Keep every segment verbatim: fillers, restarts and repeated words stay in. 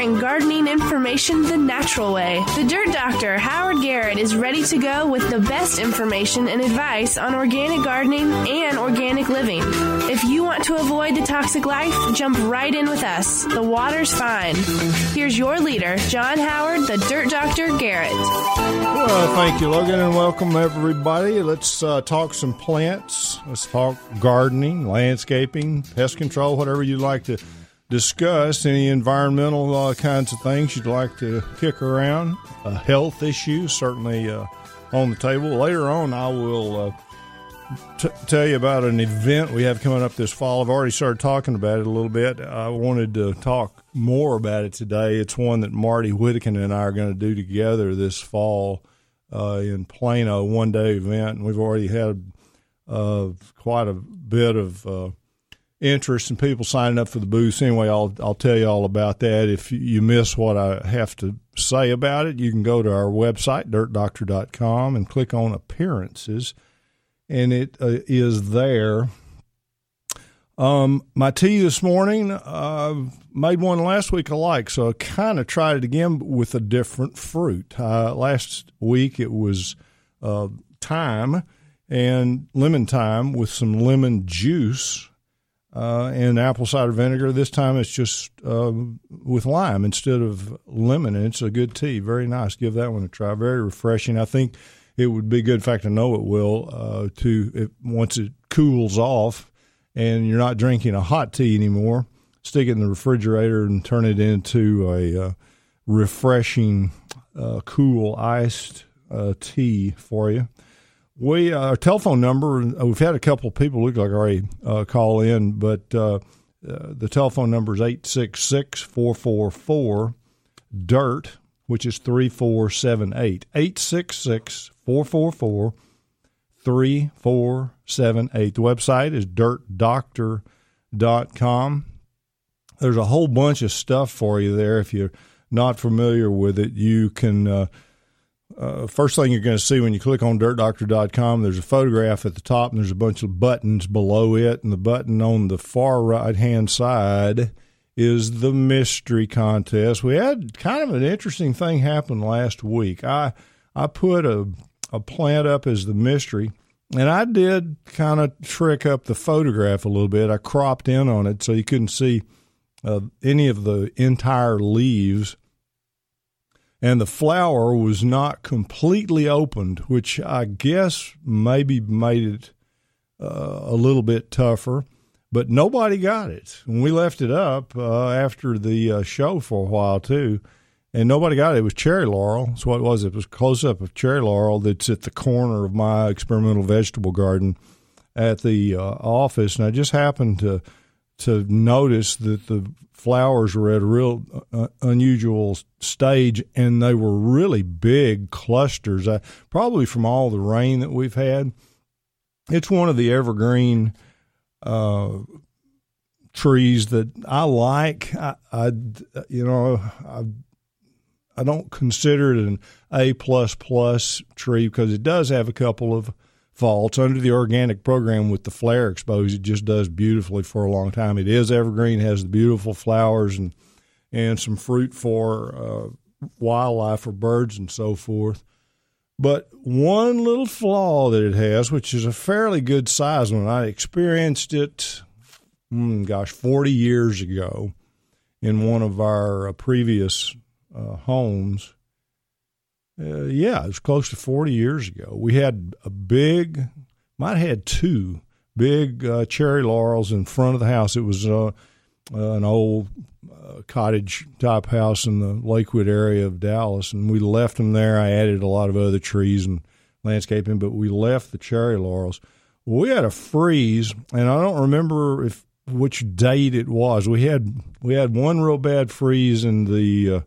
sharing gardening information the natural way. The Dirt Doctor, Howard Garrett, is ready to go with the best information and advice on organic gardening and organic living. If you want to avoid the toxic life, jump right in with us. The water's fine. Here's your leader, John Howard, the Dirt Doctor Garrett. Well, thank you, Logan, and welcome, everybody. Let's uh, talk some plants. Let's talk gardening, landscaping, pest control, whatever you'd like to discuss. Any environmental uh, kinds of things you'd like to kick around. Uh, health issues, certainly uh, on the table. Later on, I will uh, t- tell you about an event we have coming up this fall. I've already started talking about it a little bit. I wanted to talk more about it today. It's one that Marty Whittakin and I are going to do together this fall uh, in Plano, one-day event. And we've already had uh, quite a bit of uh, interest in people signing up for the booth. Anyway, I'll I'll tell you all about that. If you miss what I have to say about it, you can go to our website, dirt doctor dot com, and click on appearances, and it uh, is there. Um, my tea this morning, uh, made one last week I like, so I kind of tried it again with a different fruit. Uh, last week it was uh, thyme and lemon thyme with some lemon juice uh, and apple cider vinegar. This time it's just uh, with lime instead of lemon, and it's a good tea. Very nice. Give that one a try. Very refreshing. I think it would be good. In fact, I know it will, uh, to if, once it cools off and you're not drinking a hot tea anymore, stick it in the refrigerator and turn it into a uh, refreshing, uh, cool, iced uh, tea for you. We uh, our telephone number, we've had a couple of people look like already uh, call in, but uh, uh, the telephone number is eight six six, four four four, D I R T, which is three four seven eight. eight six six, four four four, three four seven eight. The website is dirt doctor dot com. There's a whole bunch of stuff for you there. If you're not familiar with it, you can uh, uh, first thing you're going to see when you click on dirt doctor dot com, there's a photograph at the top, and there's a bunch of buttons below it, and the button on the far right-hand side is the mystery contest. We had kind of an interesting thing happen last week. I I put a, a plant up as the mystery, and I did kind of trick up the photograph a little bit. I cropped in on it so you couldn't see uh, any of the entire leaves. And the flower was not completely opened, which I guess maybe made it uh, a little bit tougher. But nobody got it. And we left it up uh, after the uh, show for a while, too. And nobody got it. It was cherry laurel. That's what it was. It was a close-up of cherry laurel that's at the corner of my experimental vegetable garden at the uh, office. And I just happened to to notice that the flowers were at a real uh, unusual stage, and they were really big clusters, uh, probably from all the rain that we've had. It's one of the evergreen uh, trees that I like. I, I you know, I I don't consider it an A plus plus tree because it does have a couple of faults. Under the organic program with the flare exposed, it just does beautifully for a long time. It is evergreen, has the beautiful flowers and and some fruit for uh, wildlife or birds and so forth. But one little flaw that it has, which is a fairly good size one, I experienced it, mm, gosh, forty years ago in one of our uh, previous uh, homes. Uh, yeah, it was close to forty years ago. We had a big, might have had two big uh, cherry laurels in front of the house. It was uh, uh, an old uh, cottage-type house in the Lakewood area of Dallas, and we left them there. I added a lot of other trees and landscaping, but we left the cherry laurels. We had a freeze, and I don't remember if which date it was. We had we had one real bad freeze in the uh,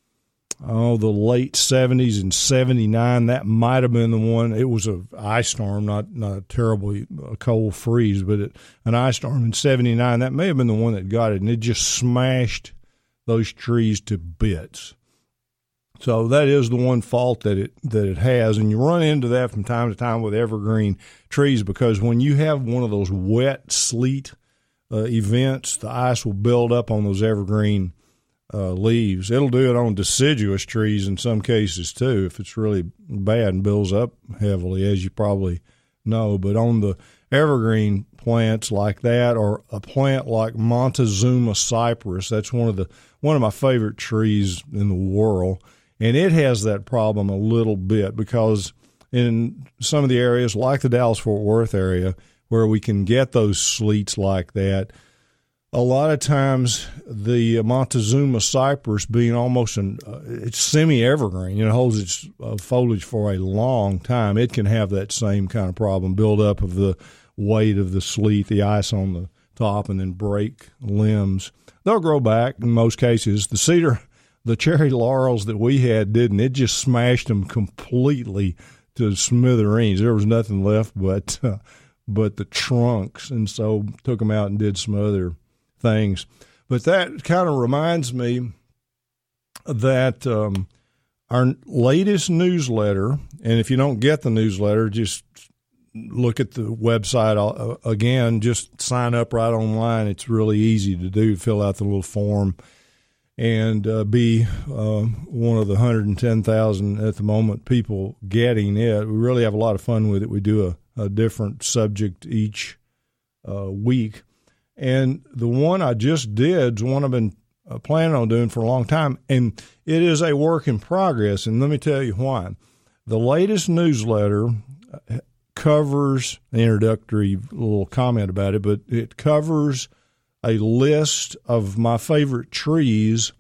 oh, the late seventies and seventy-nine. That might have been the one. It was a ice storm, not not a terribly a cold freeze, but it, an ice storm in seventy-nine. That may have been the one that got it, and it just smashed those trees to bits. So that is the one fault that it that it has, and you run into that from time to time with evergreen trees because when you have one of those wet sleet uh, events, the ice will build up on those evergreen uh, leaves. It'll do it on deciduous trees in some cases too, if it's really bad and builds up heavily, as you probably know. But on the evergreen plants like that, or a plant like Montezuma cypress, that's one of the one of my favorite trees in the world, and it has that problem a little bit because in some of the areas like the Dallas-Fort Worth area where we can get those sleets like that, a lot of times the Montezuma cypress, being almost an uh, it's semi-evergreen, you know, holds its uh, foliage for a long time, it can have that same kind of problem, build up of the weight of the sleet, the ice on the top, and then break limbs. They'll grow back in most cases. The cedar, the cherry laurels that we had didn't. It just smashed them completely to smithereens. There was nothing left but uh, but the trunks, and so took them out and did some other things. But that kind of reminds me that um, our latest newsletter, and if you don't get the newsletter, just look at the website uh, again. Just sign up right online. It's really easy to do. Fill out the little form and uh, be uh, one of the one hundred ten thousand at the moment people getting it. We really have a lot of fun with it. We do a, a different subject each uh, week. And the one I just did is one I've been uh, planning on doing for a long time, and it is a work in progress, and let me tell you why. The latest newsletter covers an introductory little comment about it, but it covers a list of my favorite trees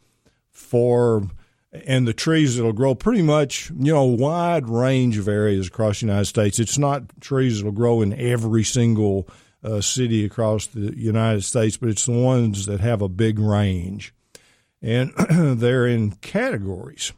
for, and the trees that'll grow pretty much, you know, a wide range of areas across the United States. It's not trees that'll grow in every single uh, city across the United States, but it's the ones that have a big range. And they're in categories.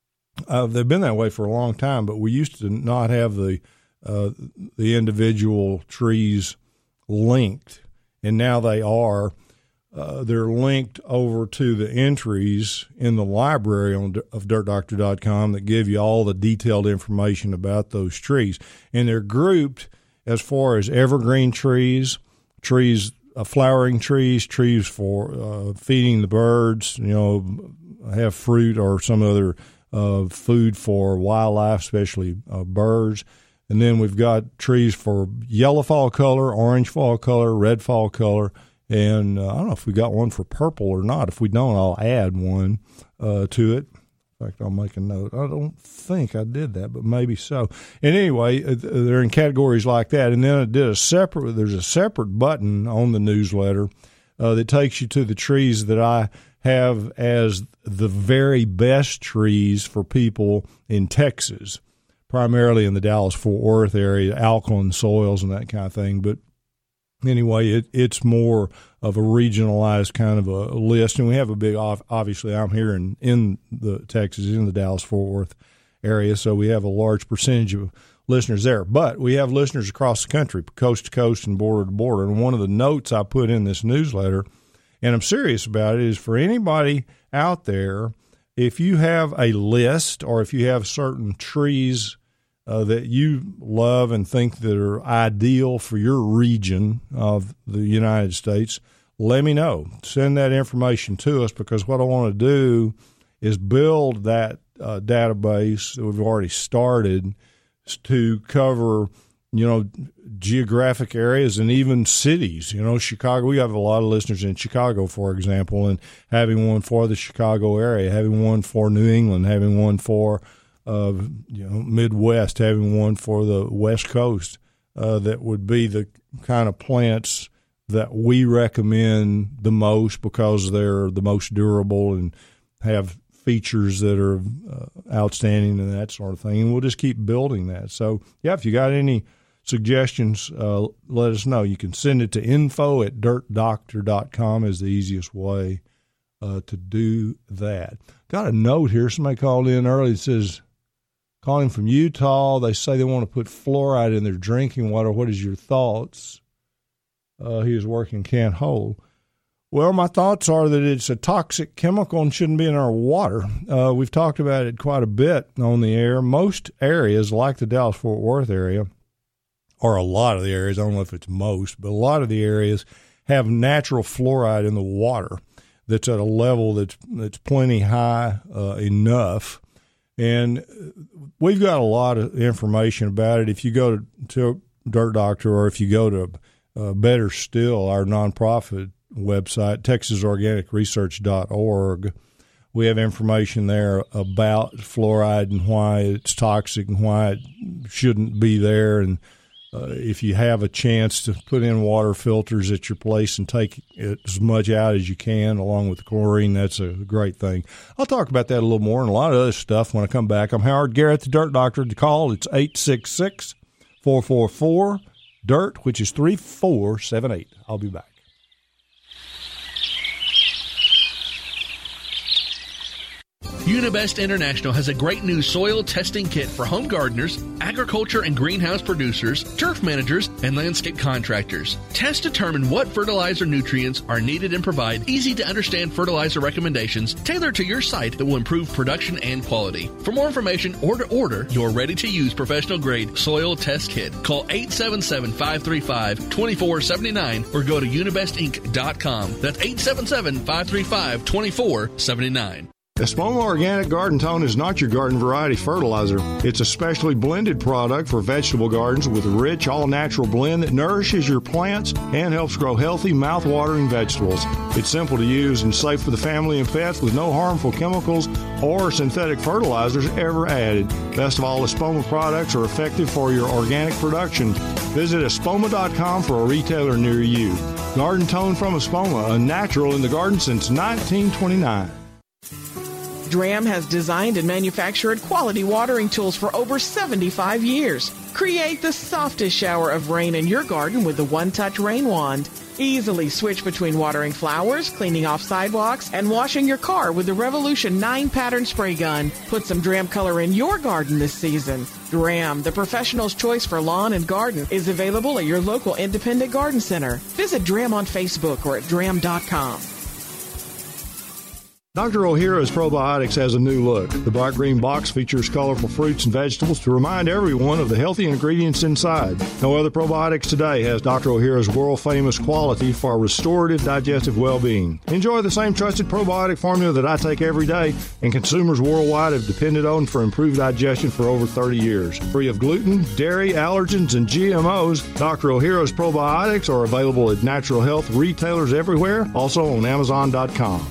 Uh, they've been that way for a long time, but we used to not have the uh, the individual trees linked, and now they are. Uh, they're linked over to the entries in the library on, of dirt doctor dot com that give you all the detailed information about those trees. And they're grouped as far as evergreen trees, trees, uh, flowering trees, trees for uh, feeding the birds, you know, have fruit or some other uh, food for wildlife, especially uh, birds. And then we've got trees for yellow fall color, orange fall color, red fall color. And uh, I don't know if we got one for purple or not. If we don't, I'll add one uh, to it. In fact, I'll make a note. I don't think I did that, but maybe so. And anyway, they're in categories like that. And then I did a separate. There's a separate button on the newsletter uh, that takes you to the trees that I have as the very best trees for people in Texas, primarily in the Dallas-Fort Worth area, alkaline soils and that kind of thing. But anyway, it, it's more of a regionalized kind of a list. And we have a big, obviously, I'm here in, in the Texas, in the Dallas-Fort Worth area, so we have a large percentage of listeners there. But we have listeners across the country, coast to coast and border to border. And one of the notes I put in this newsletter, and I'm serious about it, is for anybody out there, if you have a list or if you have certain trees Uh, that you love and think that are ideal for your region of the United States, let me know. Send that information to us, because what I want to do is build that uh, database that we've already started to cover, you know, geographic areas and even cities. You know, Chicago, we have a lot of listeners in Chicago, for example, and having one for the Chicago area, having one for New England, having one for of you know Midwest, having one for the West Coast, uh, that would be the kind of plants that we recommend the most because they're the most durable and have features that are uh, outstanding and that sort of thing. And we'll just keep building that. So, yeah, if you got any suggestions, uh, let us know. You can send it to info at dirt doctor dot com is the easiest way uh, to do that. Got a note here. Somebody called in early that says, calling from Utah, they say they want to put fluoride in their drinking water. What is your thoughts? Uh, he is working Kent Hole. Well, my thoughts are that it's a toxic chemical and shouldn't be in our water. Uh, we've talked about it quite a bit on the air. Most areas, like the Dallas-Fort Worth area, or a lot of the areas, I don't know if it's most, but a lot of the areas have natural fluoride in the water. that's at a level that's that's plenty high uh, enough. And we've got a lot of information about it. If you go to, to Dirt Doctor, or if you go to uh, better still, our nonprofit website, texas organic research dot org, we have information there about fluoride and why it's toxic and why it shouldn't be there. And uh, if you have a chance to put in water filters at your place and take as much out as you can along with the chlorine, that's a great thing. I'll talk about that a little more and a lot of other stuff when I come back. I'm Howard Garrett, the Dirt Doctor. To call, it's eight six six, four four four, D I R T, which is three four seven eight. I'll be back. Unibest International has a great new soil testing kit for home gardeners, agriculture and greenhouse producers, turf managers, and landscape contractors. Tests determine what fertilizer nutrients are needed and provide easy-to-understand fertilizer recommendations tailored to your site that will improve production and quality. For more information or to order your ready-to-use professional-grade soil test kit, call eight seven seven, five three five, two four seven nine or go to unibest inc dot com. That's eight seven seven, five three five, two four seven nine. Espoma Organic Garden Tone is not your garden variety fertilizer. It's a specially blended product for vegetable gardens with a rich, all-natural blend that nourishes your plants and helps grow healthy, mouth-watering vegetables. It's simple to use and safe for the family and pets with no harmful chemicals or synthetic fertilizers ever added. Best of all, Espoma products are effective for your organic production. Visit espoma dot com for a retailer near you. Garden Tone from Espoma, a natural in the garden since nineteen twenty-nine. Dram has designed and manufactured quality watering tools for over seventy-five years. Create the softest shower of rain in your garden with the one-touch rain wand. Easily switch between watering flowers, cleaning off sidewalks, and washing your car with the Revolution nine pattern spray gun. Put some Dram color in your garden this season. Dram, the professional's choice for lawn and garden, is available at your local independent garden center. Visit Dram on Facebook or at dram dot com. Doctor O'Hara's Probiotics has a new look. The bright green box features colorful fruits and vegetables to remind everyone of the healthy ingredients inside. No other probiotics today has Doctor O'Hara's world-famous quality for restorative digestive well-being. Enjoy the same trusted probiotic formula that I take every day and consumers worldwide have depended on for improved digestion for over thirty years. Free of gluten, dairy, allergens, and G M Os, Doctor O'Hara's Probiotics are available at natural health retailers everywhere, also on amazon dot com.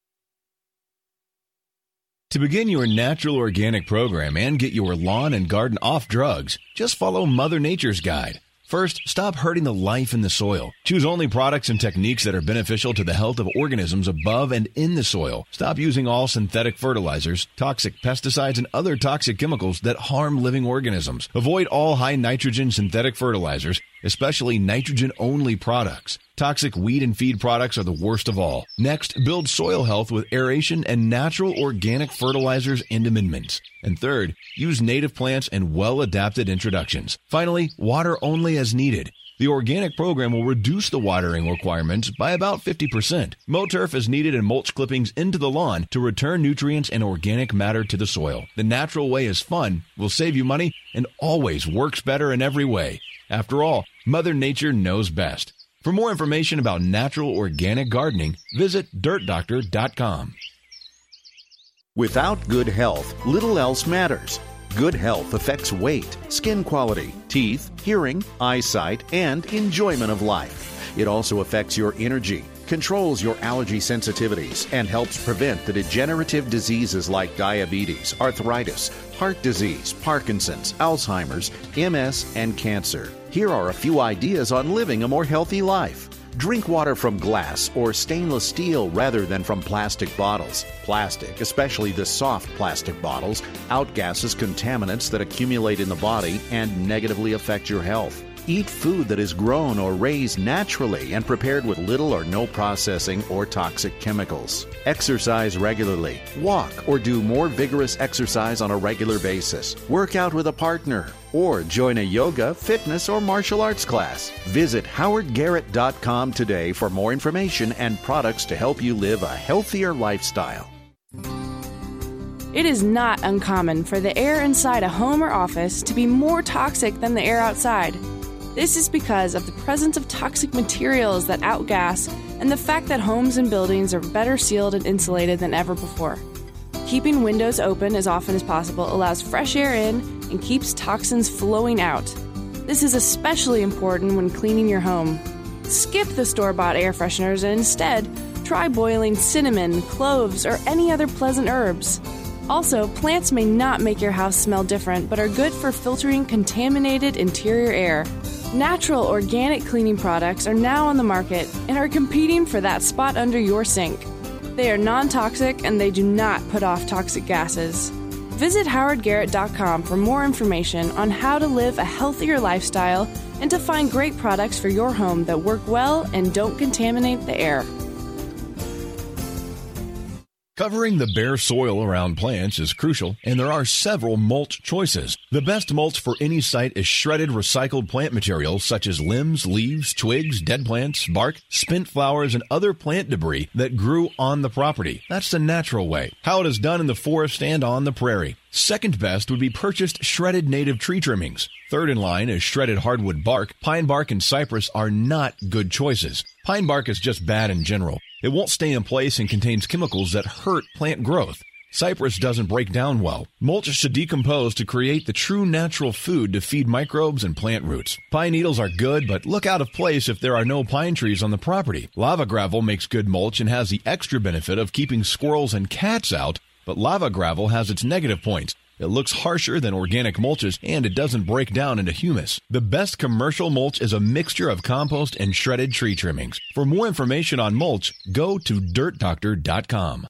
To begin your natural organic program and get your lawn and garden off drugs, just follow Mother Nature's guide. First, stop hurting the life in the soil. Choose only products and techniques that are beneficial to the health of organisms above and in the soil. Stop using all synthetic fertilizers, toxic pesticides, and other toxic chemicals that harm living organisms. Avoid all high nitrogen synthetic fertilizers, especially nitrogen-only products. Toxic weed and feed products are the worst of all. Next, build soil health with aeration and natural organic fertilizers and amendments. And third, use native plants and well-adapted introductions. Finally, water only as needed. The organic program will reduce the watering requirements by about fifty percent. Mow turf is needed and mulch clippings into the lawn to return nutrients and organic matter to the soil. The natural way is fun, will save you money, and always works better in every way. After all, Mother Nature knows best. For more information about natural organic gardening, visit dirt doctor dot com. Without good health, little else matters. Good health affects weight, skin quality, teeth, hearing, eyesight, and enjoyment of life. It also affects your energy, controls your allergy sensitivities, and helps prevent the degenerative diseases like diabetes, arthritis, heart disease, Parkinson's, Alzheimer's, M S, and cancer. Here are a few ideas on living a more healthy life. Drink water from glass or stainless steel rather than from plastic bottles. Plastic, especially the soft plastic bottles, outgasses contaminants that accumulate in the body and negatively affect your health. Eat food that is grown or raised naturally and prepared with little or no processing or toxic chemicals. Exercise regularly. Walk or do more vigorous exercise on a regular basis. Work out with a partner or join a yoga, fitness, or martial arts class. Visit howard garrett dot com today for more information and products to help you live a healthier lifestyle. It is not uncommon for the air inside a home or office to be more toxic than the air outside. This is because of the presence of toxic materials that outgas and the fact that homes and buildings are better sealed and insulated than ever before. Keeping windows open as often as possible allows fresh air in and keeps toxins flowing out. This is especially important when cleaning your home. Skip the store-bought air fresheners and instead try boiling cinnamon, cloves, or any other pleasant herbs. Also, plants may not make your house smell different, but are good for filtering contaminated interior air. Natural organic cleaning products are now on the market and are competing for that spot under your sink. They are non-toxic and they do not put off toxic gases. Visit howard garrett dot com for more information on how to live a healthier lifestyle and to find great products for your home that work well and don't contaminate the air. Covering the bare soil around plants is crucial, and there are several mulch choices. The best mulch for any site is shredded recycled plant materials such as limbs, leaves, twigs, dead plants, bark, spent flowers, and other plant debris that grew on the property. That's the natural way, how it is done in the forest and on the prairie. Second best would be purchased shredded native tree trimmings. Third in line is shredded hardwood bark. Pine bark and cypress are not good choices. Pine bark is just bad in general. It won't stay in place and contains chemicals that hurt plant growth. Cypress doesn't break down well. Mulch should decompose to create the true natural food to feed microbes and plant roots. Pine needles are good, but look out of place if there are no pine trees on the property. Lava gravel makes good mulch and has the extra benefit of keeping squirrels and cats out, but lava gravel has its negative points. It looks harsher than organic mulches, and it doesn't break down into humus. The best commercial mulch is a mixture of compost and shredded tree trimmings. For more information on mulch, go to dirt doctor dot com.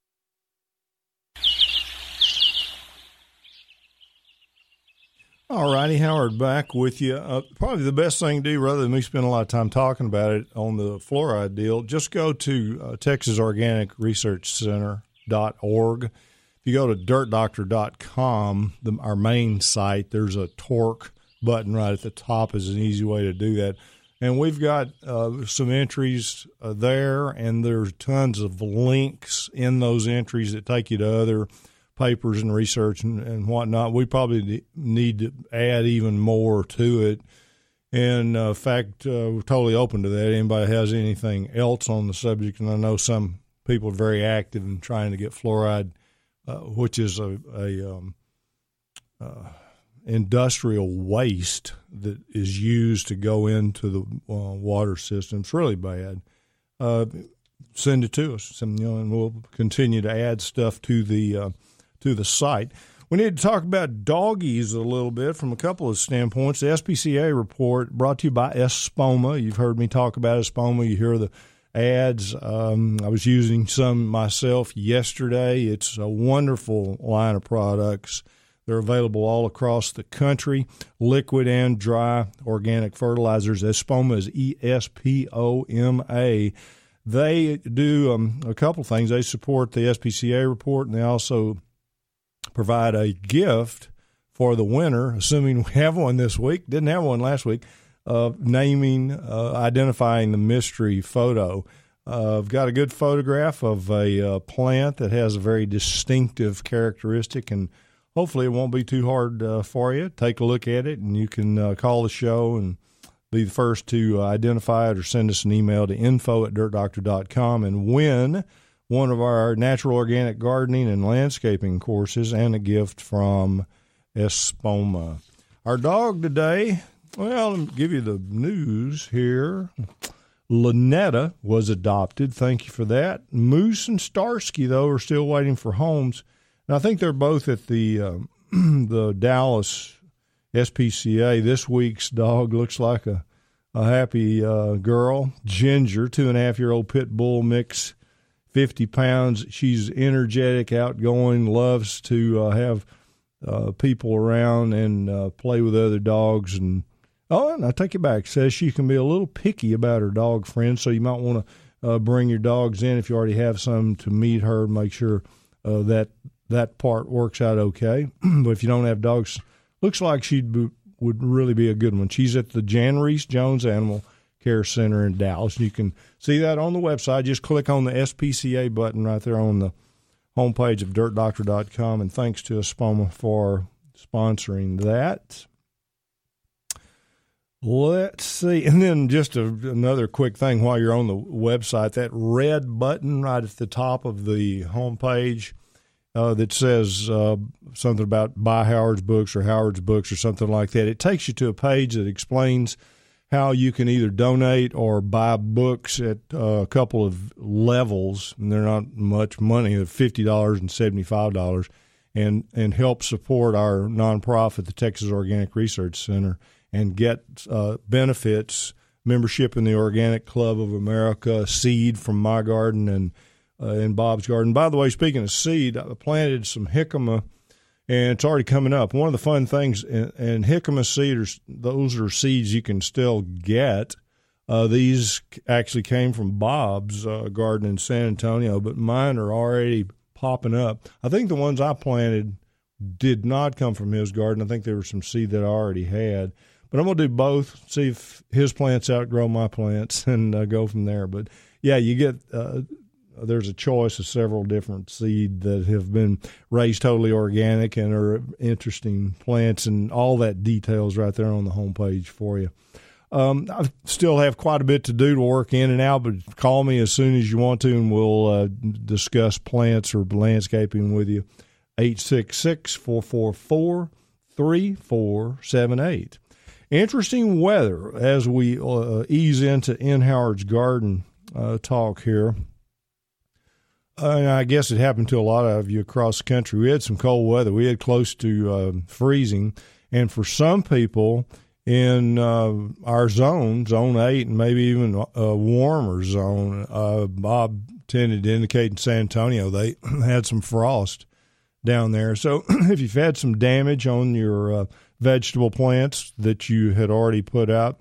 All righty, Howard, back with you. Uh, probably the best thing to do, rather than me spend a lot of time talking about it on the fluoride deal, just go to uh, Texas Organic Research Center dot org. If you go to dirt doctor dot com, the, our main site, there's a torque button right at the top is an easy way to do that. And we've got uh, some entries uh, there, and there's tons of links in those entries that take you to other papers and research and, and whatnot. We probably need to add even more to it. And, uh, in fact, uh, we're totally open to that. Anybody has anything else on the subject, and I know some people are very active in trying to get fluoride, Uh, which is a, a um, uh, industrial waste that is used to go into the uh, water system. It's really bad. Uh, send it to us, some, you know, and we'll continue to add stuff to the uh, to the site. We need to talk about doggies a little bit from a couple of standpoints. The S P C A report brought to you by Espoma. You've heard me talk about Espoma. You hear the ads. Um, I was using some myself yesterday. It's a wonderful line of products. They're available all across the country, liquid and dry organic fertilizers. Espoma is E S P O M A. They do um, a couple things. They support the S P C A report, and they also provide a gift for the winner, assuming we have one this week. Didn't have one last week. Of naming, uh, identifying the mystery photo. Uh, I've got a good photograph of a uh, plant that has a very distinctive characteristic, and hopefully it won't be too hard uh, for you. Take a look at it, and you can uh, call the show and be the first to uh, identify it or send us an email to info at dirt doctor dot com and win one of our natural organic gardening and landscaping courses and a gift from Espoma. Our dog today... Well, let me give you the news here. Lynetta was adopted. Thank you for that. Moose and Starsky, though, are still waiting for homes. And I think they're both at the uh, the Dallas S P C A. This week's dog looks like a, a happy uh, girl. Ginger, two-and-a-half-year-old pit bull mix, fifty pounds. She's energetic, outgoing, loves to uh, have uh, people around and uh, play with other dogs. And Oh, and I take it back. Says she can be a little picky about her dog friends, so you might want to uh, bring your dogs in if you already have some to meet her and make sure uh, that that part works out okay. But if you don't have dogs, looks like she would really be a good one. She's at the Jan Reese Jones Animal Care Center in Dallas. You can see that on the website. Just click on the S P C A button right there on the homepage of dirt doctor dot com, and thanks to Espoma for sponsoring that. Let's see. And then just a, another quick thing while you're on the website, that red button right at the top of the homepage uh, that says uh, something about buy Howard's books or Howard's books or something like that, it takes you to a page that explains how you can either donate or buy books at uh, a couple of levels, and they're not much money, they're fifty dollars and seventy-five dollars, and, and help support our nonprofit, the Texas Organic Research Center, and get uh, benefits, membership in the Organic Club of America, seed from my garden and uh, in Bob's garden. By the way, speaking of seed, I planted some jicama, and it's already coming up. One of the fun things, and, and jicama seed, are, those are seeds you can still get. Uh, these actually came from Bob's uh, garden in San Antonio, but mine are already popping up. I think the ones I planted did not come from his garden. I think there was some seed that I already had. But I'm going to do both, see if his plants outgrow my plants, and uh, go from there. But, yeah, you get uh, – there's a choice of several different seed that have been raised totally organic and are interesting plants, and all that details right there on the homepage for you. Um, I still have quite a bit to do to work in and out, but call me as soon as you want to, and we'll uh, discuss plants or landscaping with you. eight six six, four four four, three four seven eight. Interesting weather as we uh, ease into In Howard's Garden uh, talk here. Uh, and I guess it happened to a lot of you across the country. We had some cold weather. We had close to uh, freezing. And for some people in uh, our zone, zone eight, and maybe even a warmer zone, uh, Bob tended to indicate in San Antonio they had some frost down there. So if you've had some damage on your uh, vegetable plants that you had already put out,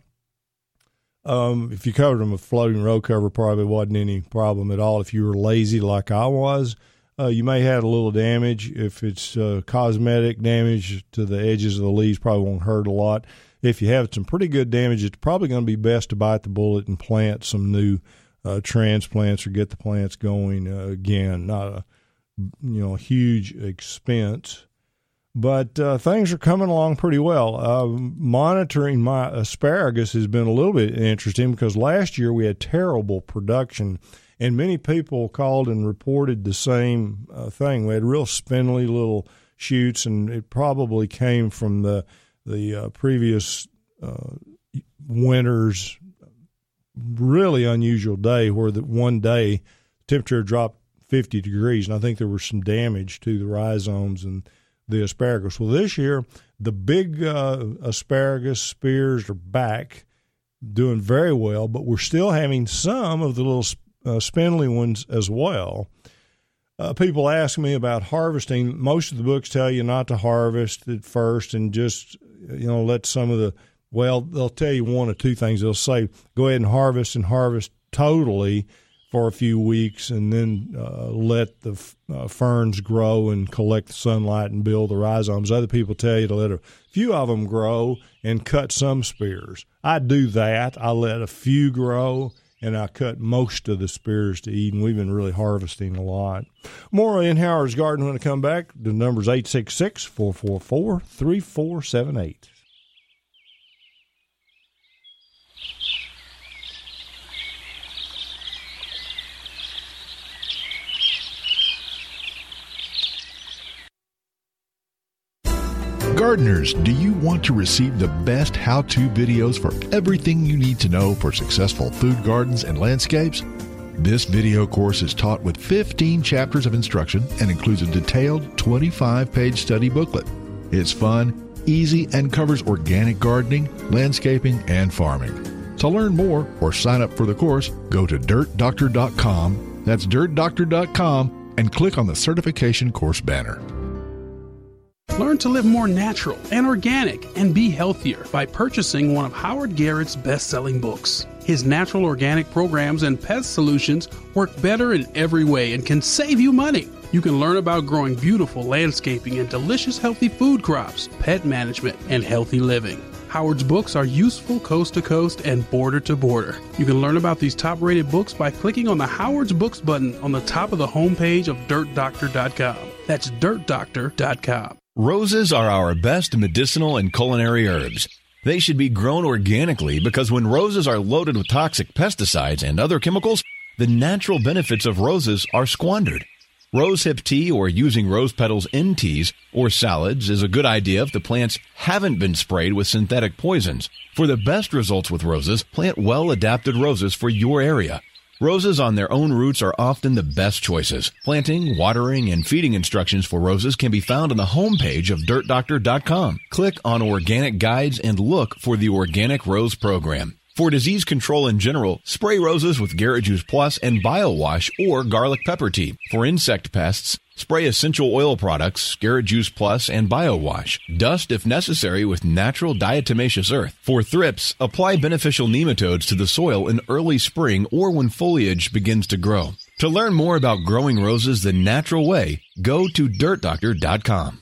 um, if you covered them with floating row cover, probably wasn't any problem at all. If you were lazy like I was, uh, you may have a little damage. If it's uh, cosmetic damage to the edges of the leaves, probably won't hurt a lot. If you have some pretty good damage, it's probably going to be best to bite the bullet and plant some new uh, transplants or get the plants going uh, again. Not a you know huge expense. But uh, things are coming along pretty well. Uh, monitoring my asparagus has been a little bit interesting because last year we had terrible production, and many people called and reported the same uh, thing. We had real spindly little shoots, and it probably came from the the uh, previous uh, winter's really unusual day where the one day temperature dropped fifty degrees, and I think there was some damage to the rhizomes and the asparagus. Well, this year, the big uh, asparagus spears are back, doing very well, but we're still having some of the little uh, spindly ones as well. Uh, people ask me about harvesting. Most of the books tell you not to harvest at first and just, you know, let some of the, well, they'll tell you one or two things. They'll say, go ahead and harvest and harvest totally for a few weeks, and then uh, let the uh, ferns grow and collect the sunlight and build the rhizomes. Other people tell you to let a few of them grow and cut some spears. I do that. I let a few grow, and I cut most of the spears to eat, and we've been really harvesting a lot. More in Howard's Garden when I come back. The number's eight six six, four four four, three four seven eight. Gardeners, do you want to receive the best how-to videos for everything you need to know for successful food gardens and landscapes? This video course is taught with fifteen chapters of instruction and includes a detailed twenty-five page study booklet. It's fun, easy, and covers organic gardening, landscaping, and farming. To learn more or sign up for the course, go to dirt doctor dot com. That's dirt doctor dot com and click on the certification course banner. Learn to live more natural and organic and be healthier by purchasing one of Howard Garrett's best-selling books. His natural organic programs and pest solutions work better in every way and can save you money. You can learn about growing beautiful landscaping and delicious healthy food crops, pet management, and healthy living. Howard's books are useful coast to coast and border to border. You can learn about these top-rated books by clicking on the Howard's Books button on the top of the homepage of dirt doctor dot com. That's dirt doctor dot com. Roses are our best medicinal and culinary herbs. They should be grown organically because when roses are loaded with toxic pesticides and other chemicals, the natural benefits of roses are squandered. Rosehip tea or using rose petals in teas or salads is a good idea if the plants haven't been sprayed with synthetic poisons. For the best results with roses, plant well-adapted roses for your area. Roses on their own roots are often the best choices. Planting, watering, and feeding instructions for roses can be found on the homepage of dirt doctor dot com. Click on Organic Guides and look for the Organic Rose Program. For disease control in general, spray roses with Garrett Juice Plus and BioWash or garlic pepper tea. For insect pests, spray essential oil products, Garrett Juice Plus and BioWash. Dust if necessary with natural diatomaceous earth. For thrips, apply beneficial nematodes to the soil in early spring or when foliage begins to grow. To learn more about growing roses the natural way, go to dirt doctor dot com.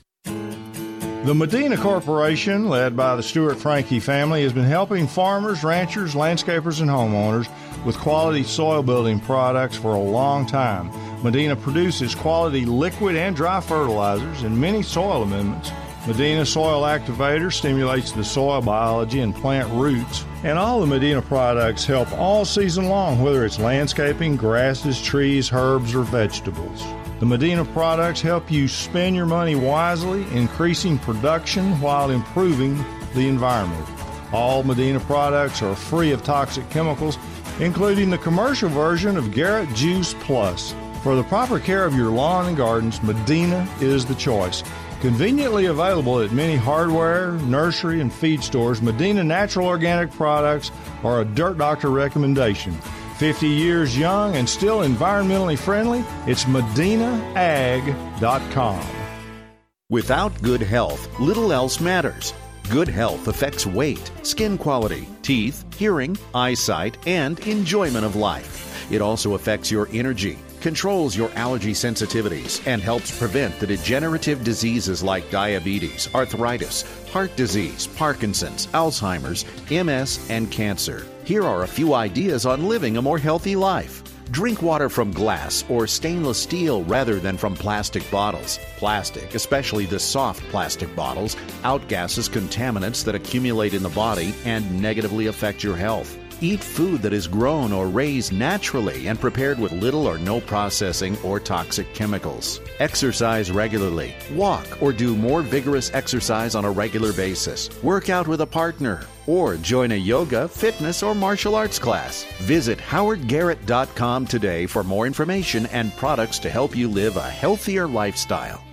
The Medina Corporation, led by the Stewart Franke family, has been helping farmers, ranchers, landscapers, and homeowners with quality soil building products for a long time. Medina produces quality liquid and dry fertilizers and many soil amendments. Medina Soil Activator stimulates the soil biology and plant roots. And all the Medina products help all season long, whether it's landscaping, grasses, trees, herbs, or vegetables. The Medina products help you spend your money wisely, increasing production while improving the environment. All Medina products are free of toxic chemicals, including the commercial version of Garrett Juice Plus. For the proper care of your lawn and gardens, Medina is the choice. Conveniently available at many hardware, nursery, and feed stores, Medina Natural Organic products are a Dirt Doctor recommendation. fifty years young and still environmentally friendly, it's medina ag dot com. Without good health, little else matters. Good health affects weight, skin quality, teeth, hearing, eyesight, and enjoyment of life. It also affects your energy, controls your allergy sensitivities, and helps prevent the degenerative diseases like diabetes, arthritis, heart disease, Parkinson's, Alzheimer's, M S, and cancer. Here are a few ideas on living a more healthy life. Drink water from glass or stainless steel rather than from plastic bottles. Plastic, especially the soft plastic bottles, outgasses contaminants that accumulate in the body and negatively affect your health. Eat food that is grown or raised naturally and prepared with little or no processing or toxic chemicals. Exercise regularly. Walk or do more vigorous exercise on a regular basis. Work out with a partner or join a yoga, fitness, or martial arts class. Visit howard garrett dot com today for more information and products to help you live a healthier lifestyle.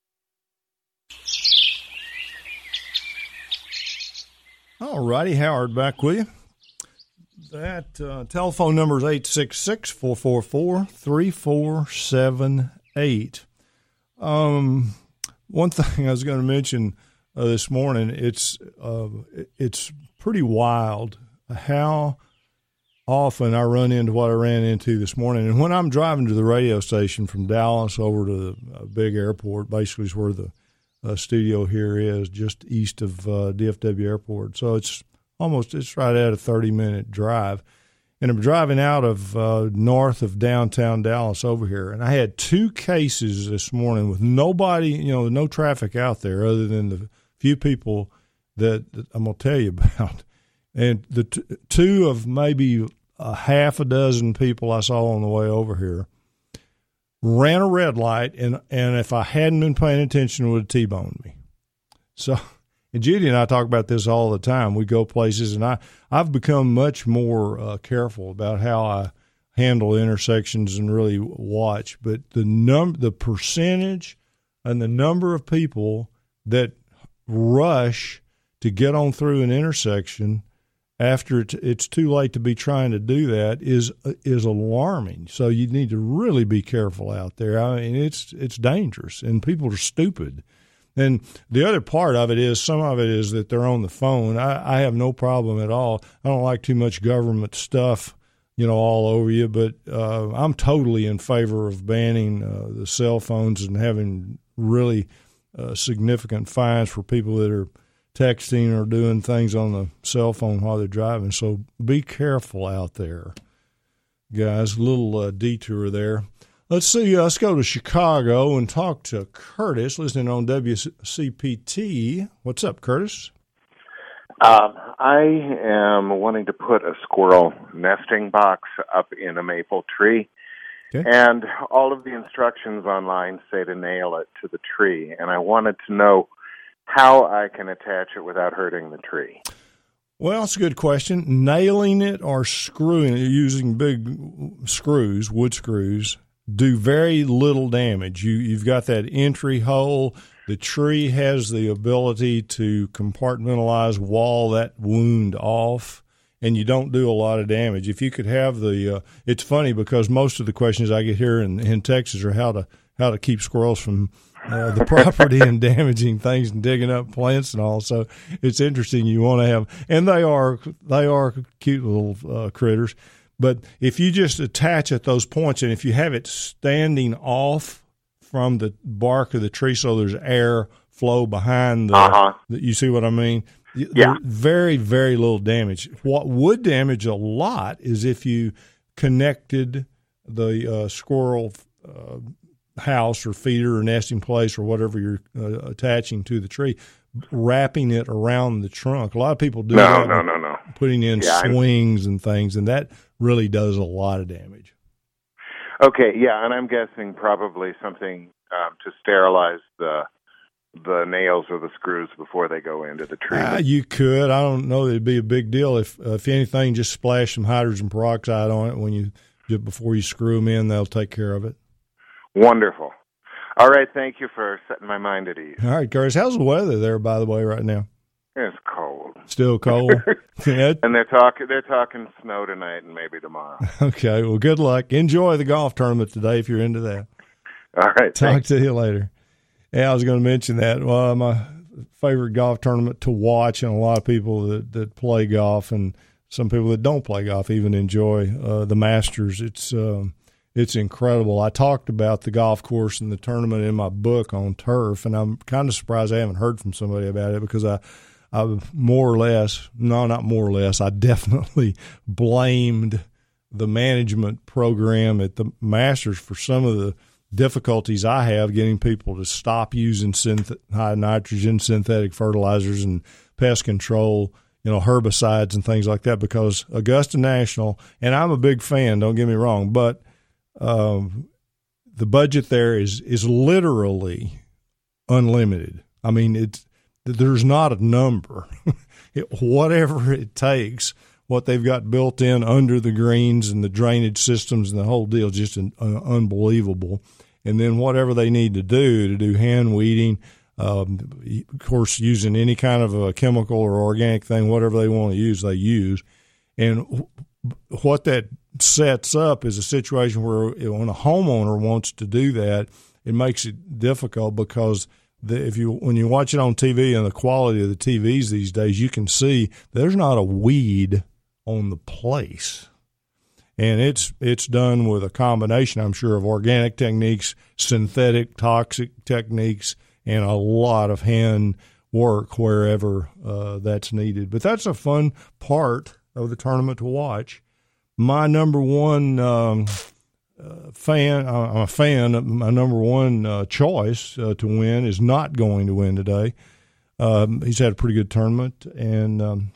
All righty, Howard, back with you. That uh, telephone number is eight six six, four four four, three four seven eight. Um, one thing I was going to mention uh, this morning, it's uh, it's pretty wild how often I run into what I ran into this morning. And when I'm driving to the radio station from Dallas over to the uh, big airport, basically is where the uh, studio here is, just east of uh, D F W Airport. So it's almost, it's right at a thirty-minute drive. And I'm driving out of uh, north of downtown Dallas over here. And I had two cases this morning with nobody, you know, no traffic out there other than the few people that, that I'm going to tell you about. And the t- two of maybe a half a dozen people I saw on the way over here ran a red light, and, and if I hadn't been paying attention, would have T-boned me. So, and Judy and I talk about this all the time. We go places, and I, I've become much more uh, careful about how I handle intersections and really watch. But the num the percentage and the number of people that rush to get on through an intersection after it's too late to be trying to do that is is alarming. So you need to really be careful out there. I mean, it's it's dangerous, and people are stupid. And the other part of it is, some of it is that they're on the phone. I, I have no problem at all. I don't like too much government stuff, you know, all over you. But uh, I'm totally in favor of banning uh, the cell phones and having really uh, significant fines for people that are texting or doing things on the cell phone while they're driving. So be careful out there, guys. A little uh, detour there. Let's see. Uh, let's go to Chicago and talk to Curtis, listening on W C P T. What's up, Curtis? Um, I am wanting to put a squirrel nesting box up in a maple tree, okay. And all of the instructions online say to nail it to the tree, and I wanted to know how I can attach it without hurting the tree. Well, that's a good question. Nailing it or screwing it using big screws, wood screws, do very little damage. You, you've got that entry hole. The tree has the ability to compartmentalize, wall that wound off, and you don't do a lot of damage. If you could have the uh, – it's funny because most of the questions I get here in, in Texas are how to how to keep squirrels from uh, the property and damaging things and digging up plants and all. So it's interesting. You want to have – and they are they are cute little uh, critters. But if you just attach at those points and if you have it standing off from the bark of the tree so there's air flow behind the, uh-huh. the you see what I mean? Yeah. Very, very little damage. What would damage a lot is if you connected the uh, squirrel uh, house or feeder or nesting place or whatever you're uh, attaching to the tree, wrapping it around the trunk. A lot of people do no, that. No, no, no, putting in yeah, swings and things, and that really does a lot of damage. Okay, yeah, and I'm guessing probably something um, to sterilize the the nails or the screws before they go into the tree. Uh, you could. I don't know that it'd be a big deal. If uh, if anything, just splash some hydrogen peroxide on it when you before you screw them in. They'll take care of it. Wonderful. All right, thank you for setting my mind at ease. All right, Curtis, how's the weather there, by the way, right now? It's cold. Still cold? Yeah. And they're talking they're talking snow tonight and maybe tomorrow. Okay, well, good luck. Enjoy the golf tournament today if you're into that. All right. Talk thanks. to you later. Yeah, I was going to mention that. Well, my favorite golf tournament to watch, and a lot of people that, that play golf and some people that don't play golf even enjoy uh, the Masters. It's um, it's incredible. I talked about the golf course and the tournament in my book on turf, and I'm kind of surprised I haven't heard from somebody about it because I – I more or less, no, not more or less, I definitely blamed the management program at the Masters for some of the difficulties I have getting people to stop using synth- high nitrogen synthetic fertilizers and pest control, you know, herbicides and things like that because Augusta National, and I'm a big fan, don't get me wrong, but um, the budget there is is literally unlimited. I mean, it's there's not a number. it, whatever it takes, what they've got built in under the greens and the drainage systems and the whole deal is just an, uh, unbelievable. And then whatever they need to do to do hand weeding, um, of course, using any kind of a chemical or organic thing, whatever they want to use, they use. And what that sets up is a situation where when a homeowner wants to do that, it makes it difficult because The, if you when you watch it on T V and the quality of the T Vs these days, you can see there's not a weed on the place, and it's it's done with a combination, I'm sure, of organic techniques, synthetic, toxic techniques, and a lot of hand work wherever uh, that's needed. But that's a fun part of the tournament to watch. My number one. Um, Uh, fan, I'm a fan. My number one uh, choice uh, to win is not going to win today. Um, he's had a pretty good tournament, and um,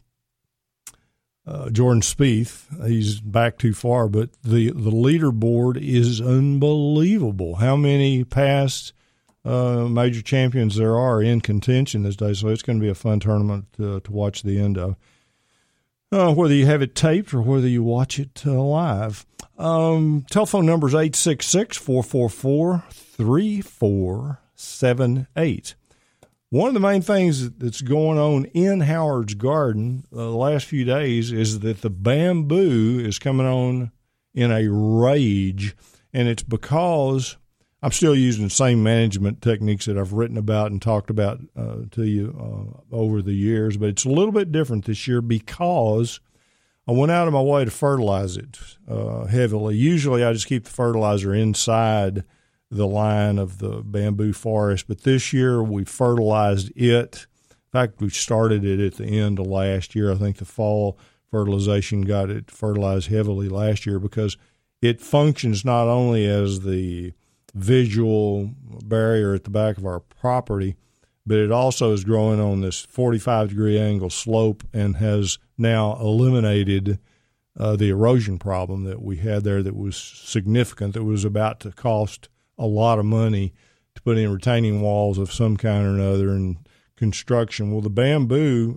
uh, Jordan Spieth, he's back too far, but the the leaderboard is unbelievable. How many past uh, major champions there are in contention this day? So it's going to be a fun tournament to, to watch the end of. Uh, whether you have it taped or whether you watch it uh, live. Um, telephone number is eight six six, four four four, three four seven eight. One of the main things that's going on in Howard's Garden uh, the last few days is that the bamboo is coming on in a rage, and it's because I'm still using the same management techniques that I've written about and talked about uh, to you uh, over the years, but it's a little bit different this year because I went out of my way to fertilize it uh, heavily. Usually I just keep the fertilizer inside the line of the bamboo forest, but this year we fertilized it. In fact, we started it at the end of last year. I think the fall fertilization got it fertilized heavily last year because it functions not only as the visual barrier at the back of our property, but it also is growing on this forty-five degree angle slope and has now eliminated uh, the erosion problem that we had there that was significant, that was about to cost a lot of money to put in retaining walls of some kind or another and construction. Well, the bamboo,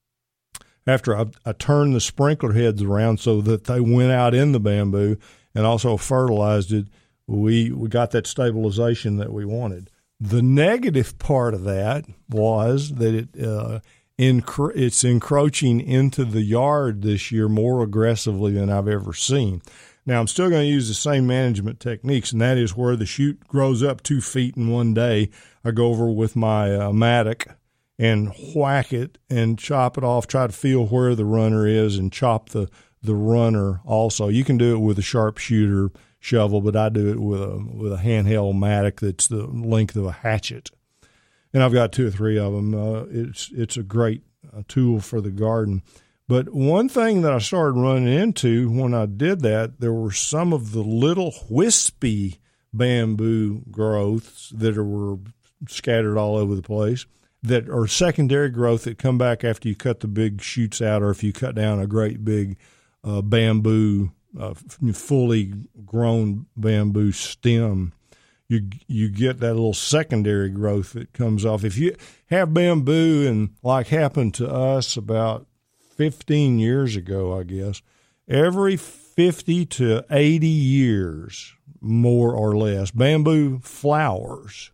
after I, I turned the sprinkler heads around so that they went out in the bamboo and also fertilized it, we, we got that stabilization that we wanted. The negative part of that was that it uh, encro- it's encroaching into the yard this year more aggressively than I've ever seen. Now, I'm still going to use the same management techniques, and that is where the shoot grows up two feet in one day. I go over with my uh, mattock and whack it and chop it off, try to feel where the runner is and chop the, the runner also. You can do it with a sharpshooter shovel, but I do it with a with a handheld mattock that's the length of a hatchet. And I've got two or three of them. Uh, it's, it's a great uh, tool for the garden. But one thing that I started running into when I did that, there were some of the little wispy bamboo growths that were scattered all over the place that are secondary growth that come back after you cut the big shoots out, or if you cut down a great big uh, bamboo, uh, fully grown bamboo stem. You you get that little secondary growth that comes off. If you have bamboo, and like happened to us about fifteen years ago, I guess, every fifty to eighty years, more or less, bamboo flowers.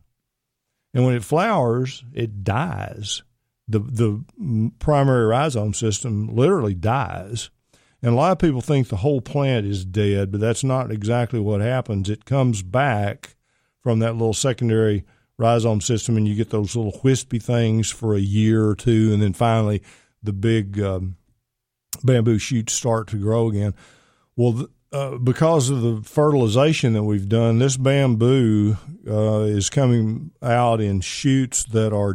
And when it flowers, it dies. The the primary rhizome system literally dies. And a lot of people think the whole plant is dead, but that's not exactly what happens. It comes back from that little secondary rhizome system, and you get those little wispy things for a year or two, and then finally the big um, bamboo shoots start to grow again. Well, uh, because of the fertilization that we've done, this bamboo uh, is coming out in shoots that are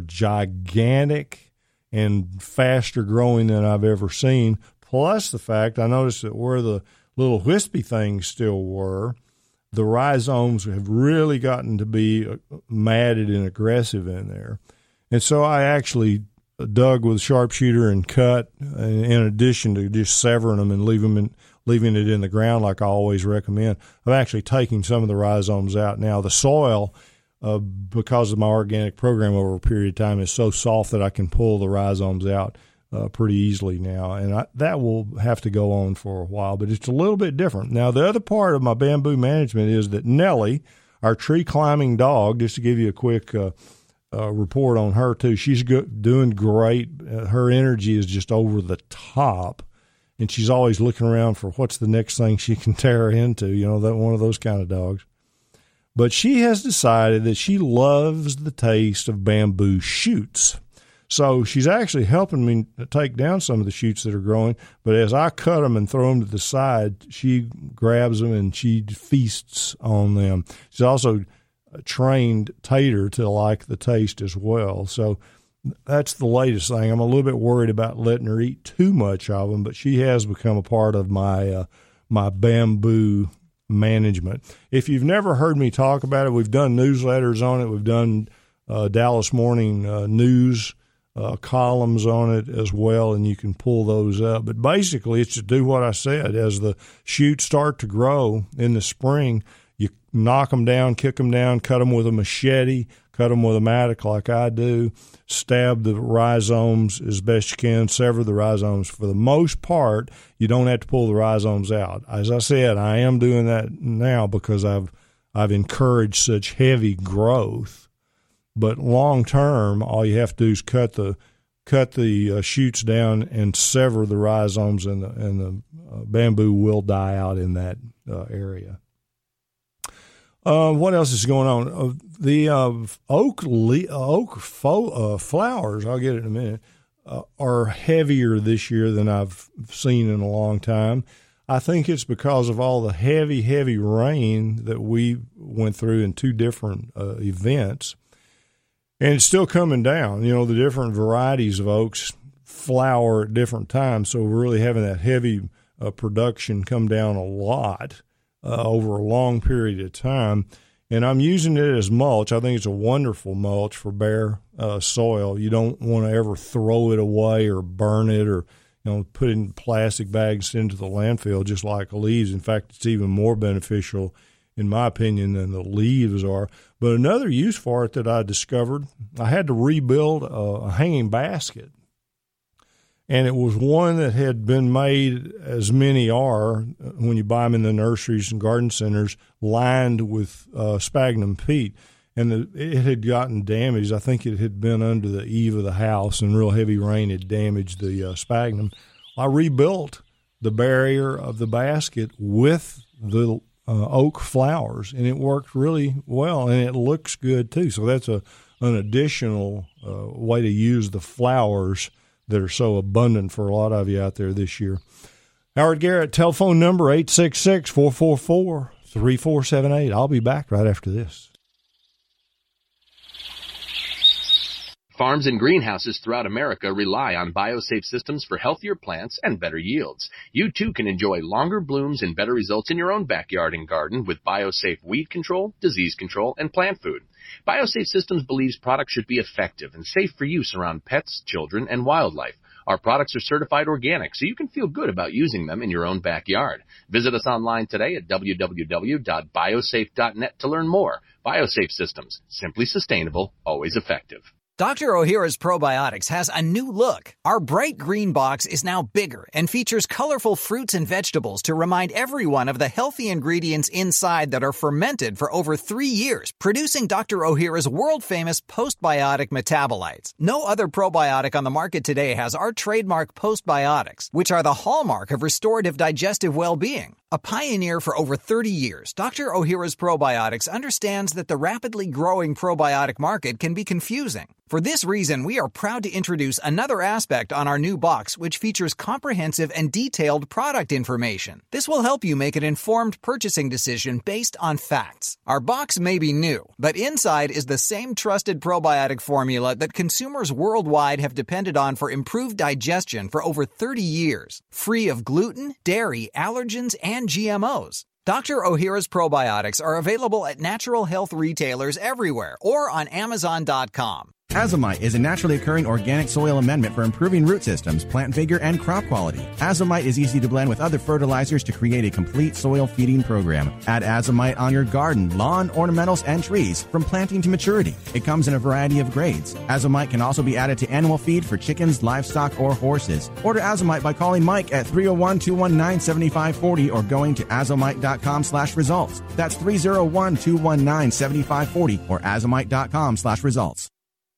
gigantic and faster growing than I've ever seen. Plus the fact I noticed that where the little wispy things still were, the rhizomes have really gotten to be matted and aggressive in there. And so I actually dug with a sharpshooter and cut, in addition to just severing them and leaving them in, leaving it in the ground like I always recommend. I'm actually taking some of the rhizomes out now. The soil, uh, because of my organic program over a period of time, is so soft that I can pull the rhizomes out uh, pretty easily now, and I, that will have to go on for a while, but it's a little bit different. Now, the other part of my bamboo management is that Nellie, our tree climbing dog, just to give you a quick uh, uh, report on her too, she's go- doing great. Uh, her energy is just over the top, and she's always looking around for what's the next thing she can tear into, you know, that one of those kind of dogs. But she has decided that she loves the taste of bamboo shoots. So she's actually helping me take down some of the shoots that are growing, but as I cut them and throw them to the side, she grabs them and she feasts on them. She's also trained Tater to like the taste as well. So that's the latest thing. I'm a little bit worried about letting her eat too much of them, but she has become a part of my uh, my bamboo management. If you've never heard me talk about it, we've done newsletters on it. We've done uh, Dallas Morning uh, News Uh, columns on it as well, and you can pull those up. But basically, it's to do what I said. As the shoots start to grow in the spring, you knock them down, kick them down, cut them with a machete, cut them with a mattock like I do, stab the rhizomes as best you can, sever the rhizomes. For the most part, you don't have to pull the rhizomes out. As I said, I am doing that now because I've I've encouraged such heavy growth. But long term, all you have to do is cut the cut the uh, shoots down and sever the rhizomes, and the and the uh, bamboo will die out in that uh, area. Uh, what else is going on? Uh, the uh, oak le- oak fo- uh, flowers, I'll get it in a minute, uh, are heavier this year than I've seen in a long time. I think it's because of all the heavy, heavy rain that we went through in two different uh, events. And it's still coming down. You know, the different varieties of oaks flower at different times, so we're really having that heavy uh, production come down a lot uh, over a long period of time. And I'm using it as mulch. I think it's a wonderful mulch for bare uh, soil. You don't want to ever throw it away or burn it or, you know, put it in plastic bags into the landfill just like leaves. In fact, it's even more beneficial, in my opinion, than the leaves are. But another use for it that I discovered, I had to rebuild a, a hanging basket. And it was one that had been made, as many are, when you buy them in the nurseries and garden centers, lined with uh, sphagnum peat. And the, it had gotten damaged. I think it had been under the eave of the house, and real heavy rain had damaged the uh, sphagnum. I rebuilt the barrier of the basket with the uh, oak flowers, and it worked really well, and it looks good too. So that's a an additional uh, way to use the flowers that are so abundant for a lot of you out there this year. Howard Garrett, telephone number eight six six, four four four, three four seven eight. I'll be back right after this. Farms and greenhouses throughout America rely on BioSafe systems for healthier plants and better yields. You too can enjoy longer blooms and better results in your own backyard and garden with BioSafe weed control, disease control, and plant food. BioSafe Systems believes products should be effective and safe for use around pets, children, and wildlife. Our products are certified organic, so you can feel good about using them in your own backyard. Visit us online today at w w w dot biosafe dot net to learn more. BioSafe Systems, simply sustainable, always effective. Doctor Ohhira's Probiotics has a new look. Our bright green box is now bigger and features colorful fruits and vegetables to remind everyone of the healthy ingredients inside that are fermented for over three years, producing Doctor Ohhira's world-famous postbiotic metabolites. No other probiotic on the market today has our trademark postbiotics, which are the hallmark of restorative digestive well-being. A pioneer for over thirty years, Doctor Ohhira's Probiotics understands that the rapidly growing probiotic market can be confusing. For this reason, we are proud to introduce another aspect on our new box, which features comprehensive and detailed product information. This will help you make an informed purchasing decision based on facts. Our box may be new, but inside is the same trusted probiotic formula that consumers worldwide have depended on for improved digestion for over thirty years. Free of gluten, dairy, allergens, and G M Os. Doctor Ohhira's Probiotics are available at natural health retailers everywhere or on amazon dot com. Azomite is a naturally occurring organic soil amendment for improving root systems, plant vigor, and crop quality. Azomite is easy to blend with other fertilizers to create a complete soil feeding program. Add Azomite on your garden, lawn, ornamentals, and trees from planting to maturity. It comes in a variety of grades. Azomite can also be added to animal feed for chickens, livestock, or horses. Order Azomite by calling Mike at three oh one, two one nine, seven five four oh or going to azomite dot com slash results. That's three oh one, two one nine, seven five four oh or azomite dot com slash results.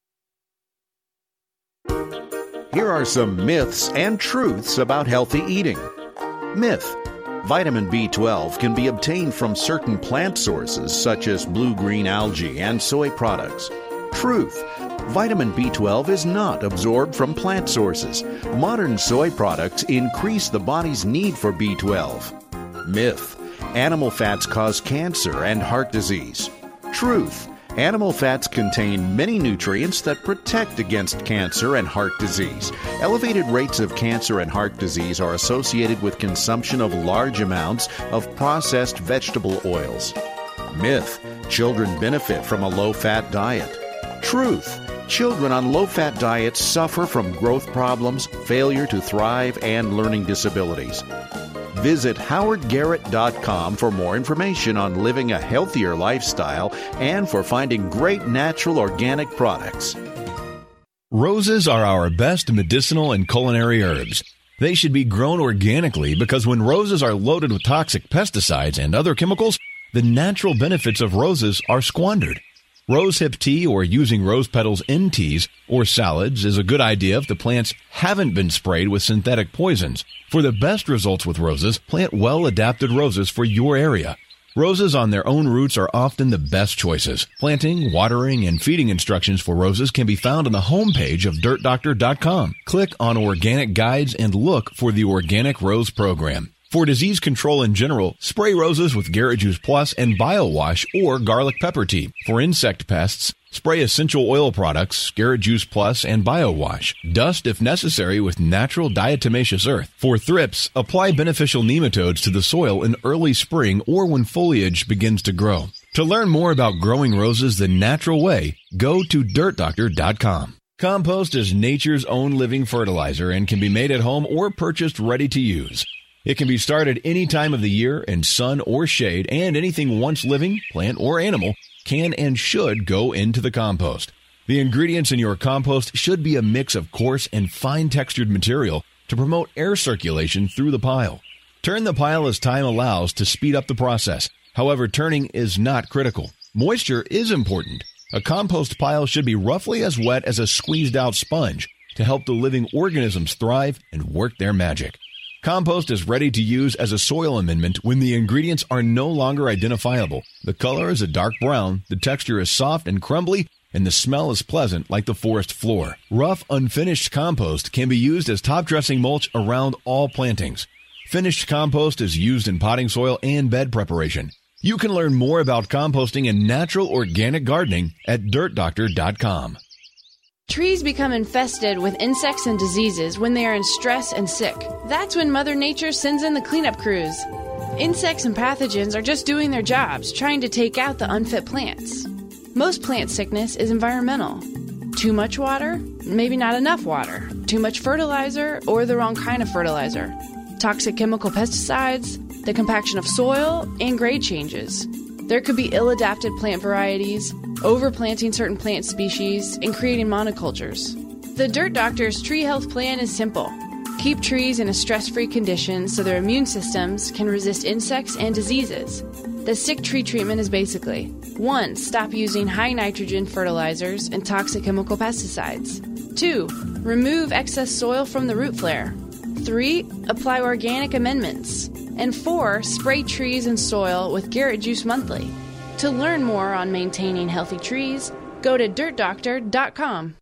Here are some myths and truths about healthy eating. Myth: vitamin B twelve can be obtained from certain plant sources such as blue-green algae and soy products. Truth: vitamin B twelve is not absorbed from plant sources. Modern soy products increase the body's need for B twelve. Myth: animal fats cause cancer and heart disease. Truth: animal fats contain many nutrients that protect against cancer and heart disease. Elevated rates of cancer and heart disease are associated with consumption of large amounts of processed vegetable oils. Myth: children benefit from a low-fat diet. Truth: children on low-fat diets suffer from growth problems, failure to thrive, and learning disabilities. Visit howard garrett dot com for more information on living a healthier lifestyle and for finding great natural organic products. Roses are our best medicinal and culinary herbs. They should be grown organically because when roses are loaded with toxic pesticides and other chemicals, the natural benefits of roses are squandered. Rosehip tea or using rose petals in teas or salads is a good idea if the plants haven't been sprayed with synthetic poisons. For the best results with roses, plant well-adapted roses for your area. Roses on their own roots are often the best choices. Planting, watering, and feeding instructions for roses can be found on the homepage of dirt doctor dot com. Click on Organic Guides and look for the Organic Rose Program. For disease control in general, spray roses with Garrett Juice Plus and BioWash or garlic pepper tea. For insect pests, spray essential oil products, Garrett Juice Plus, and BioWash. Dust if necessary with natural diatomaceous earth. For thrips, apply beneficial nematodes to the soil in early spring or when foliage begins to grow. To learn more about growing roses the natural way, go to dirt doctor dot com. Compost is nature's own living fertilizer and can be made at home or purchased ready to use. It can be started any time of the year in sun or shade, and anything once living, plant or animal, can and should go into the compost. The ingredients in your compost should be a mix of coarse and fine-textured material to promote air circulation through the pile. Turn the pile as time allows to speed up the process. However, turning is not critical. Moisture is important. A compost pile should be roughly as wet as a squeezed-out sponge to help the living organisms thrive and work their magic. Compost is ready to use as a soil amendment when the ingredients are no longer identifiable. The color is a dark brown, the texture is soft and crumbly, and the smell is pleasant like the forest floor. Rough, unfinished compost can be used as top-dressing mulch around all plantings. Finished compost is used in potting soil and bed preparation. You can learn more about composting and natural organic gardening at dirt doctor dot com. Trees become infested with insects and diseases when they are in stress and sick. That's when Mother Nature sends in the cleanup crews. Insects and pathogens are just doing their jobs, trying to take out the unfit plants. Most plant sickness is environmental. Too much water, maybe not enough water. Too much fertilizer, or the wrong kind of fertilizer. Toxic chemical pesticides, the compaction of soil, and grade changes. There could be ill-adapted plant varieties, overplanting certain plant species, and creating monocultures. The Dirt Doctor's tree health plan is simple. Keep trees in a stress-free condition so their immune systems can resist insects and diseases. The sick tree treatment is basically: one. Stop using high nitrogen fertilizers and toxic chemical pesticides. two. Remove excess soil from the root flare. three. Apply organic amendments. And four. Spray trees and soil with Garrett Juice Monthly. To learn more on maintaining healthy trees, go to dirt doctor dot com.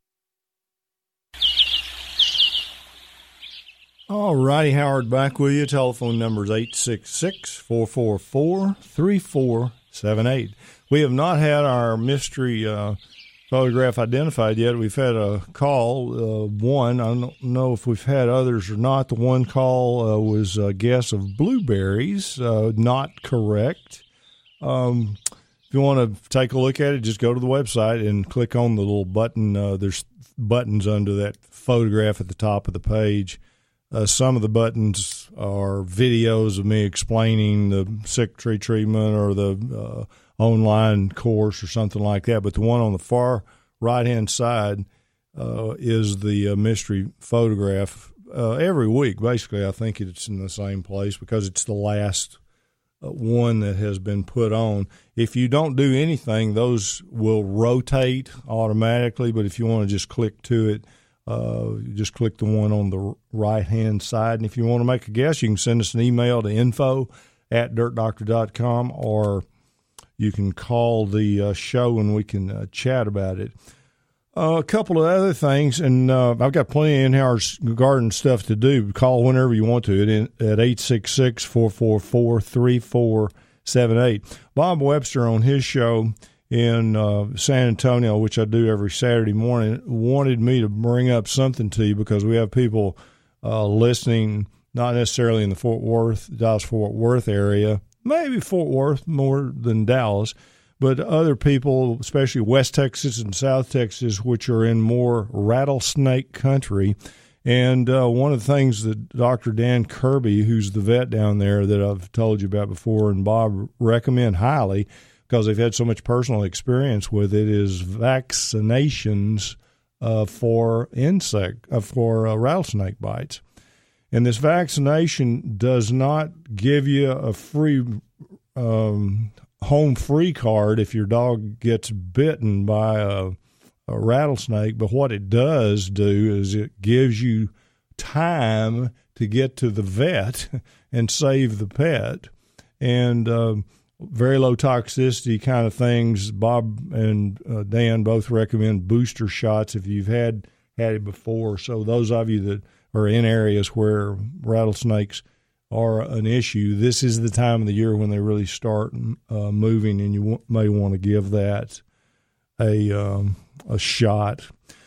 All righty, Howard, back with you. Telephone number is eight six six, four four four, three four seven eight. We have not had our mystery uh, photograph identified yet. We've had a call, uh, one. I don't know if we've had others or not. The one call uh, was a guess of blueberries, uh, not correct. Um, if you want to take a look at it, just go to the website and click on the little button. Uh, there's buttons under that photograph at the top of the page. Uh, some of the buttons are videos of me explaining the sick tree treatment or the uh, online course or something like that. But the one on the far right-hand side uh, is the uh, mystery photograph. Uh, every week, basically, I think it's in the same place because it's the last uh, one that has been put on. If you don't do anything, those will rotate automatically. But if you want to just click to it, Uh, you just click the one on the right-hand side. And if you want to make a guess, you can send us an email to info at dirt doctor dot com, or you can call the uh, show and we can uh, chat about it. Uh, a couple of other things, and uh, I've got plenty of in-house garden stuff to do. Call whenever you want to in, at eight six six, four four four, three four seven eight. Bob Webster on his show in uh, San Antonio, which I do every Saturday morning, wanted me to bring up something to you because we have people uh, listening, not necessarily in the Fort Worth, Dallas-Fort Worth area, maybe Fort Worth more than Dallas, but other people, especially West Texas and South Texas, which are in more rattlesnake country. And uh, one of the things that Doctor Dan Kirby, who's the vet down there that I've told you about before, and Bob recommend highly, because they've had so much personal experience with it, is vaccinations uh, for insect, uh, for uh, rattlesnake bites. And this vaccination does not give you a free um, home free card if your dog gets bitten by a, a rattlesnake, but what it does do is it gives you time to get to the vet and save the pet. And uh, very low toxicity kind of things. Bob and uh, Dan both recommend booster shots if you've had, had it before. So those of you that are in areas where rattlesnakes are an issue, this is the time of the year when they really start uh, moving, and you w- may want to give that a um, a shot.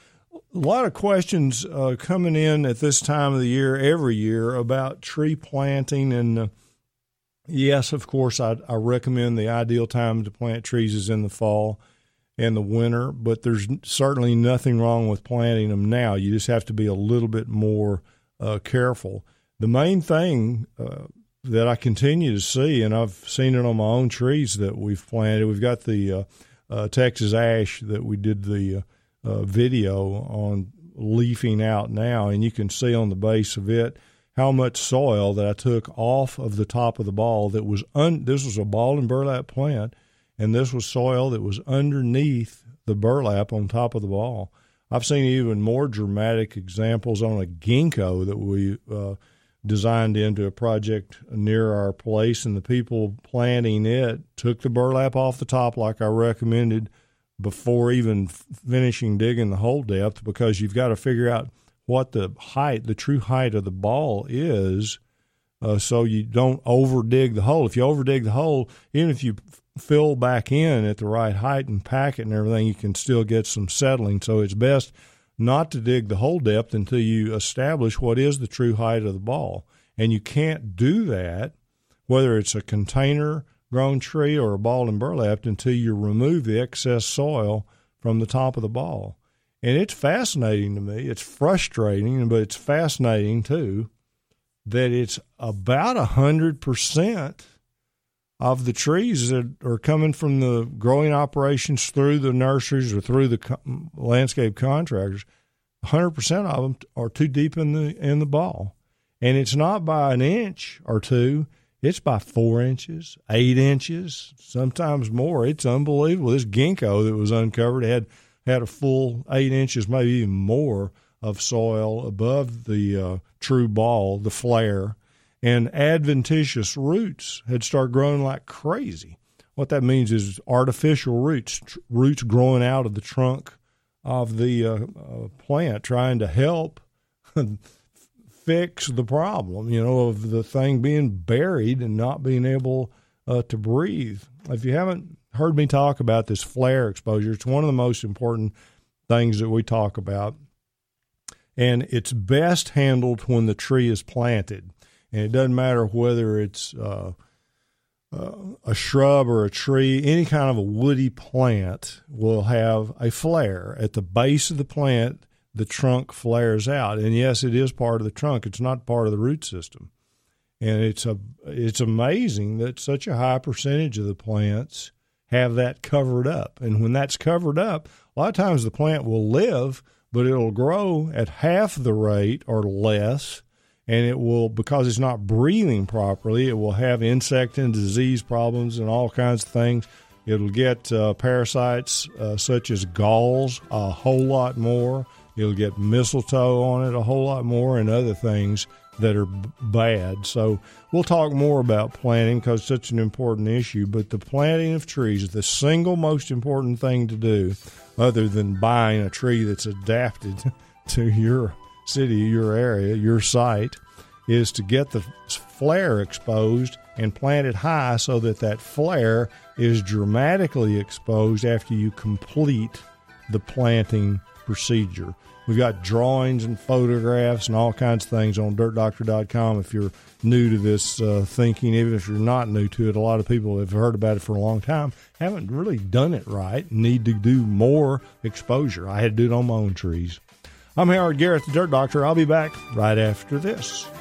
A lot of questions uh, coming in at this time of the year every year about tree planting and uh, yes, of course, I, I recommend the ideal time to plant trees is in the fall and the winter, but there's certainly nothing wrong with planting them now. You just have to be a little bit more uh, careful. The main thing uh, that I continue to see, and I've seen it on my own trees that we've planted, we've got the uh, uh, Texas ash that we did the uh, uh, video on leafing out now, and you can see on the base of it how much soil that I took off of the top of the ball that was un- – this was a ball and burlap plant, and this was soil that was underneath the burlap on top of the ball. I've seen even more dramatic examples on a ginkgo that we uh, designed into a project near our place, and the people planting it took the burlap off the top like I recommended before even finishing digging the hole depth, because you've got to figure out what the height, the true height of the ball is, uh, so you don't over dig the hole. If you over dig the hole, even if you fill back in at the right height and pack it and everything, you can still get some settling. So it's best not to dig the hole depth until you establish what is the true height of the ball. And you can't do that, whether it's a container grown tree or a ball and burlap, until you remove the excess soil from the top of the ball. And it's fascinating to me. It's frustrating, but it's fascinating too, that it's about one hundred percent of the trees that are coming from the growing operations through the nurseries or through the co- landscape contractors. one hundred percent of them are too deep in the in the ball. And it's not by an inch or two. It's by four inches, eight inches, sometimes more. It's unbelievable. This ginkgo that was uncovered had had a full eight inches, maybe even more, of soil above the uh, true ball, the flare, and adventitious roots had started growing like crazy. What that means is artificial roots, tr- roots growing out of the trunk of the uh, uh, plant, trying to help fix the problem, you know, of the thing being buried and not being able uh, to breathe. If you haven't heard me talk about this flare exposure, it's one of the most important things that we talk about. And it's best handled when the tree is planted. And it doesn't matter whether it's uh, uh, a shrub or a tree, any kind of a woody plant will have a flare. At the base of the plant, the trunk flares out. And yes, it is part of the trunk. It's not part of the root system. And it's a it's amazing that such a high percentage of the plants have that covered up. And when that's covered up, a lot of times the plant will live, but it'll grow at half the rate or less. And it will, because it's not breathing properly, it will have insect and disease problems and all kinds of things. It'll get uh, parasites uh, such as galls a whole lot more. It'll get mistletoe on it a whole lot more, and other things that are b- bad. So we'll talk more about planting because it's such an important issue. But the planting of trees is the single most important thing to do, other than buying a tree that's adapted to your city, your area, your site, is to get the flare exposed and plant it high so that that flare is dramatically exposed after you complete the planting procedure. We've got drawings and photographs and all kinds of things on dirt doctor dot com if you're new to this uh, thinking. Even if you're not new to it, a lot of people have heard about it for a long time, haven't really done it right, need to do more exposure. I had to do it on my own trees. I'm Howard Garrett, the Dirt Doctor. I'll be back right after this.